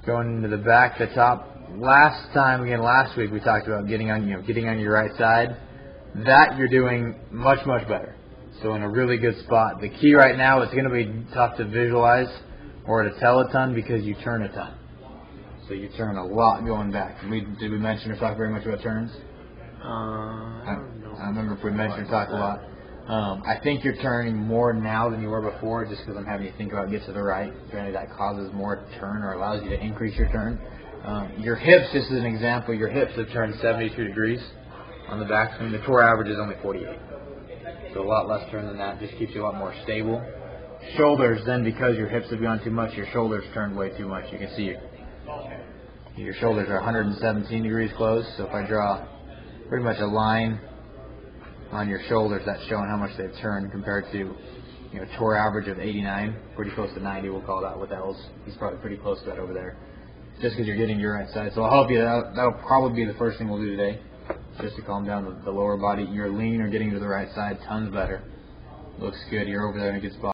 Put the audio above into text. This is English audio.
Going into the back, the top. Last week we talked about getting on your right side. That you're doing much better. So in a really good spot. The key right now, it's going to be tough to visualize or to tell a ton because you turn a ton. So you turn a lot going back. Did we mention or talk very much about turns? I don't remember if we mentioned or talked a lot. I think you're turning more now than you were before just because I'm having you think about get to the right. Granted, that causes more turn or allows you to increase your turn. Your hips, just as an example, your hips have turned 72 degrees on the backswing. The tour average is only 48. So a lot less turn than that. Just keeps you a lot more stable. Shoulders, then, because your hips have gone too much, your shoulders turned way too much. You can see your shoulders are 117 degrees closed. So if I draw pretty much a line on your shoulders, that's showing how much they've turned compared to tour average of 89, pretty close to 90. We'll call that what that was. He's probably pretty close to that over there. Just because you're getting your right side. So I'll help you. That'll probably be the first thing we'll do today, just to calm down the lower body. You're lean or getting to the right side, tons better. Looks good. You're over there in a good spot.